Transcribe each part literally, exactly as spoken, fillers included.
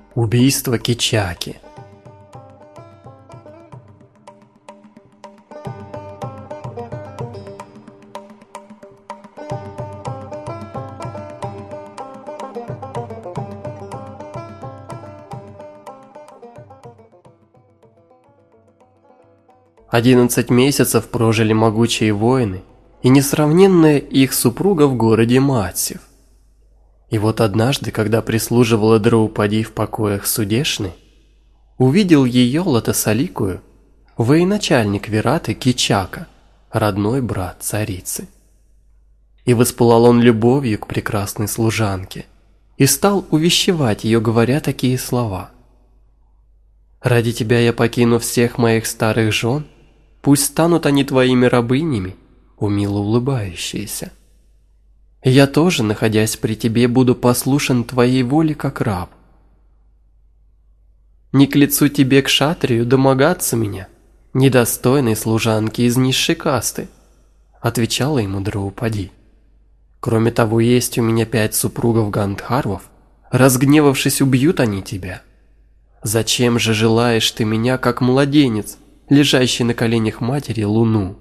Убийство Кичаки. Одиннадцать месяцев прожили могучие воины и несравненная их супруга в городе Матсев. И вот однажды, когда прислуживала Драупади в покоях Судешны, увидел ее Лотосоликую военачальник Вираты Кичака, родной брат царицы. И воспылал он любовью к прекрасной служанке и стал увещевать ее, говоря такие слова: «Ради тебя я покину всех моих старых жен, пусть станут они твоими рабынями, умило улыбающиеся. Я тоже, находясь при тебе, буду послушен твоей воле, как раб. Не к лицу тебе, кшатрию, домогаться меня, недостойной служанки из низшей касты», отвечала ему Драупади. «Кроме того, есть у меня пять супругов Гандхарвов, разгневавшись, убьют они тебя. Зачем же желаешь ты меня, как младенец, лежащий на коленях матери, луну?»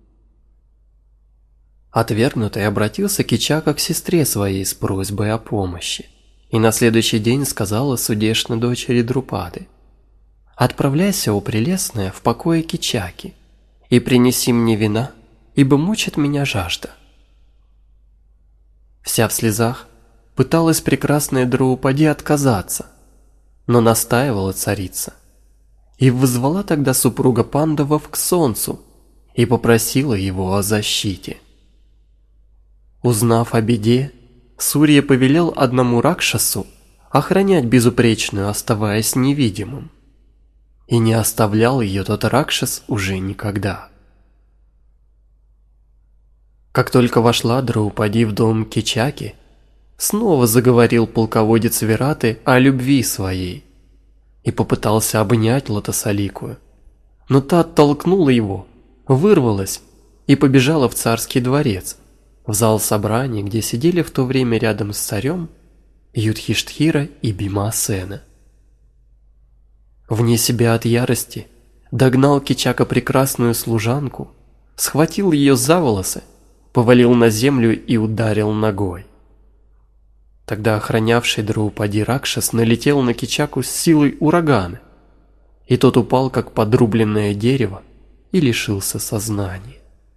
Отвергнутый обратился Кичака к сестре своей с просьбой о помощи, и на следующий день сказала Судешна дочери Друпады: «Отправляйся, о прелестная, в покое Кичаки, и принеси мне вина, ибо мучит меня жажда». Вся в слезах пыталась прекрасная Драупади отказаться, но настаивала царица, и вызвала тогда супруга Пандавов к солнцу и попросила его о защите. Узнав о беде, Сурья повелел одному Ракшасу охранять безупречную, оставаясь невидимым. И не оставлял ее тот Ракшас уже никогда. Как только вошла Драупади в дом Кичаки, снова заговорил полководец Вираты о любви своей и попытался обнять Лотосоликую, но та оттолкнула его, вырвалась и побежала в царский дворец, в зал собраний, где сидели в то время рядом с царем Юдхиштхира и Бимасена. Вне себя от ярости догнал Кичака прекрасную служанку, схватил ее за волосы, повалил на землю и ударил ногой. Тогда охранявший Драупади Ракшас налетел на Кичаку с силой урагана, и тот упал, как подрубленное дерево, и лишился сознания.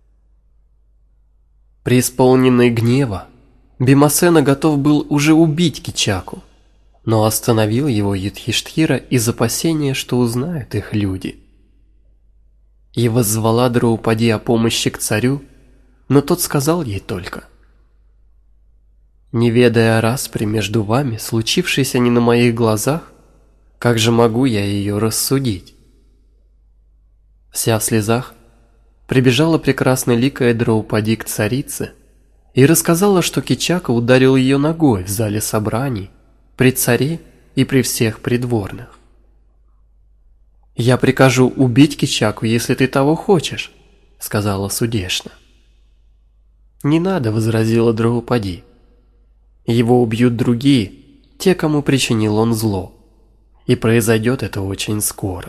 Преисполненный гнева, Бимасена готов был уже убить Кичаку, но остановил его Юдхиштхира из опасения, что узнают их люди. И воззвала Драупади о помощи к царю, но тот сказал ей только: «Не ведая о распре между вами, случившейся не на моих глазах, как же могу я ее рассудить?» Вся в слезах прибежала прекрасноликая Драупади к царице и рассказала, что Кичака ударил ее ногой в зале собраний, при царе и при всех придворных. «Я прикажу убить Кичаку, если ты того хочешь», — сказала Судешна. «Не надо», — возразила Драупади. «Его убьют другие, те, кому причинил он зло, и произойдет это очень скоро».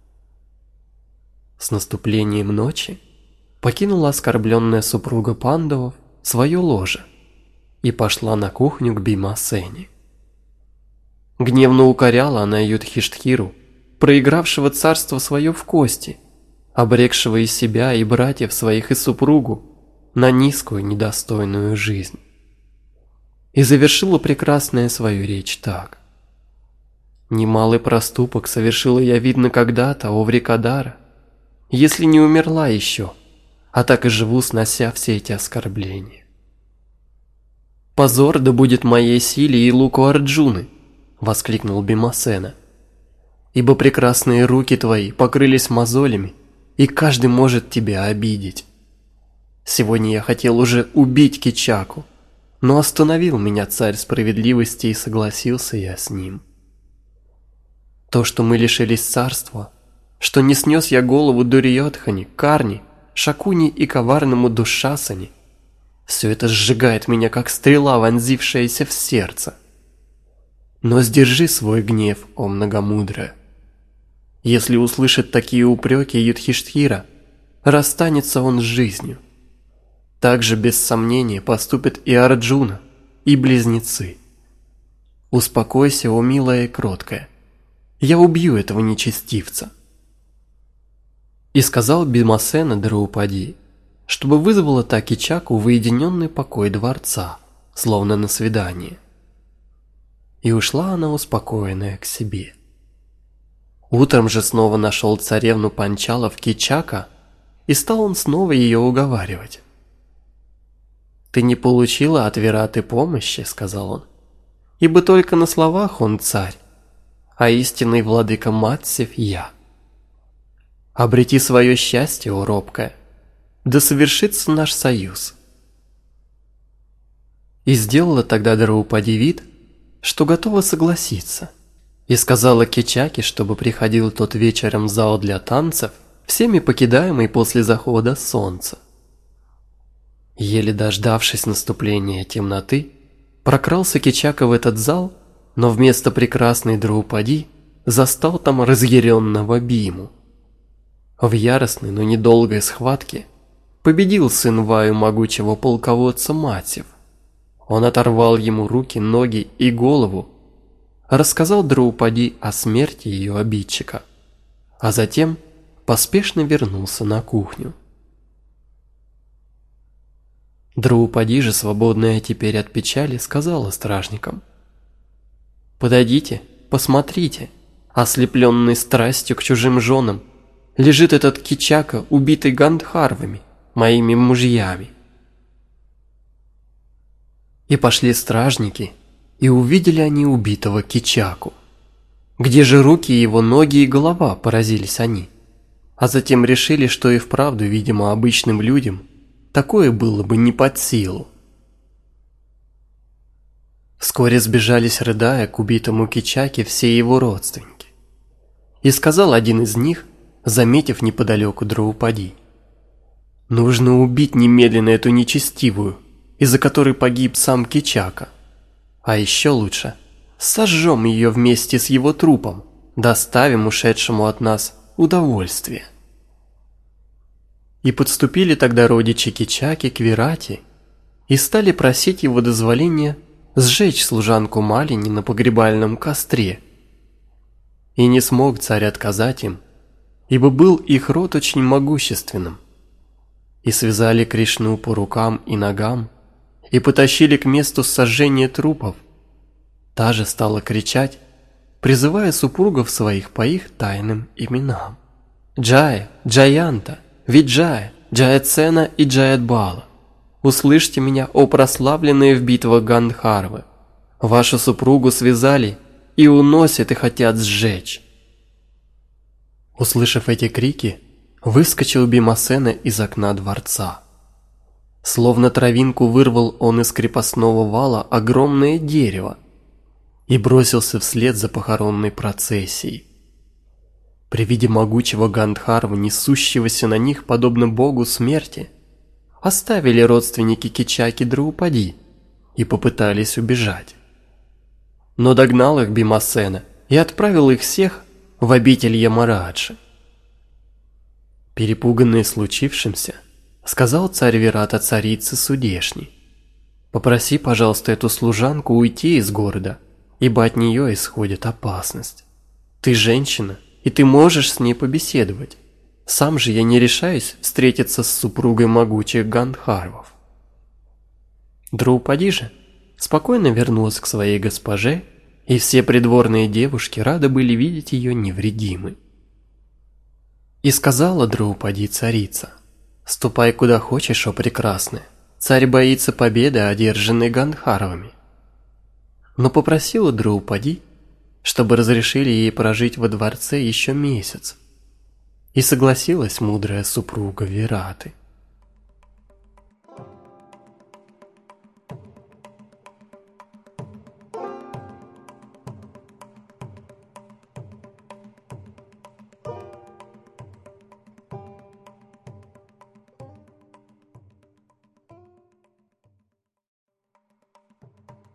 С наступлением ночи покинула оскорбленная супруга Пандавов свое ложе и пошла на кухню к Бимасене. Гневно укоряла она Юдхиштхиру, проигравшего царство свое в кости, обрекшего и себя, и братьев своих, и супругу на низкую недостойную жизнь. И завершила прекрасная свою речь так: «Немалый проступок совершила я, видно, когда-то, о Врикадара, если не умерла еще, а так и живу, снося все эти оскорбления. Позор да будет моей силе и луку Арджуны», — воскликнул Бимасена, «ибо прекрасные руки твои покрылись мозолями, и каждый может тебя обидеть. Сегодня я хотел уже убить Кичаку, но остановил меня царь справедливости, и согласился я с ним. То, что мы лишились царства, что не снес я голову Дурьёдхане, Карни, Шакуни и коварному Душасане, все это сжигает меня, как стрела, вонзившаяся в сердце. Но сдержи свой гнев, о многомудрая. Если услышит такие упреки Юдхиштхира, расстанется он с жизнью. Так же без сомнения поступят и Арджуна, и близнецы. Успокойся, о милая и кроткая, я убью этого нечестивца. И сказал Бимасена Драупади, чтобы вызвала та Кичаку в уединенный покой дворца, словно на свидание. И ушла она успокоенная к себе. Утром же снова нашел царевну Панчалов Кичака, и стал он снова ее уговаривать. «Ты не получила от Вираты помощи», — сказал он, — «ибо только на словах он царь, а истинный владыка Матсев я. Обрети свое счастье, о робкая, да совершится наш союз». И сделала тогда Драупади вид, что готова согласиться, и сказала Кичаке, чтобы приходил тот вечером в зал для танцев, всеми покидаемый после захода солнца. Еле дождавшись наступления темноты, прокрался Кичака в этот зал, но вместо прекрасной Драупади застал там разъяренного Биму. В яростной, но недолгой схватке победил сын Ваю могучего полководца Матсев. Он оторвал ему руки, ноги и голову, рассказал Драупади о смерти ее обидчика, а затем поспешно вернулся на кухню. Драупади же, свободная теперь от печали, сказала стражникам: «Подойдите, посмотрите, ослепленный страстью к чужим женам, лежит этот Кичака, убитый Гандхарвами, моими мужьями». И пошли стражники, и увидели они убитого Кичаку. Где же руки его, ноги и голова, поразились они, а затем решили, что и вправду, видимо, обычным людям такое было бы не под силу. Вскоре сбежались, рыдая, к убитому Кичаке все его родственники. И сказал один из них, заметив неподалеку Драупади: «Нужно убить немедленно эту нечестивую, из-за которой погиб сам Кичака. А еще лучше сожжем ее вместе с его трупом, доставим ушедшему от нас удовольствие». И подступили тогда родичи Кичаки к Вирате и стали просить его дозволения сжечь служанку Малини на погребальном костре. И не смог царь отказать им, ибо был их род очень могущественным. И связали Кришну по рукам и ногам, и потащили к месту сожжения трупов. Та же стала кричать, призывая супругов своих по их тайным именам: «Джая, Джаянта, Виджая, Джаяцена и Джаятбала, услышьте меня, о прославленные в битвах Гандхарвы! Вашу супругу связали и уносят и хотят сжечь». Услышав эти крики, выскочил Бимасена из окна дворца. Словно травинку вырвал он из крепостного вала огромное дерево и бросился вслед за похоронной процессией. При виде могучего Гандхарва, несущегося на них подобно богу смерти, оставили родственники Кичаки Драупади и попытались убежать. Но догнал их Бимасена и отправил их всех в обитель Ямараджи. Перепуганный случившимся, сказал царь Вирата царице Судешни: «Попроси, пожалуйста, эту служанку уйти из города, ибо от нее исходит опасность. Ты женщина, и ты можешь с ней побеседовать. Сам же я не решаюсь встретиться с супругой могучих Гандхарвов». Драупади же спокойно вернулась к своей госпоже, и все придворные девушки рады были видеть ее невредимой. И сказала Драупади царица: «Ступай куда хочешь, о прекрасная, царь боится победы, одержанной Гандхарвами». Но попросила Драупади, чтобы разрешили ей прожить во дворце еще месяц, и согласилась мудрая супруга Вираты.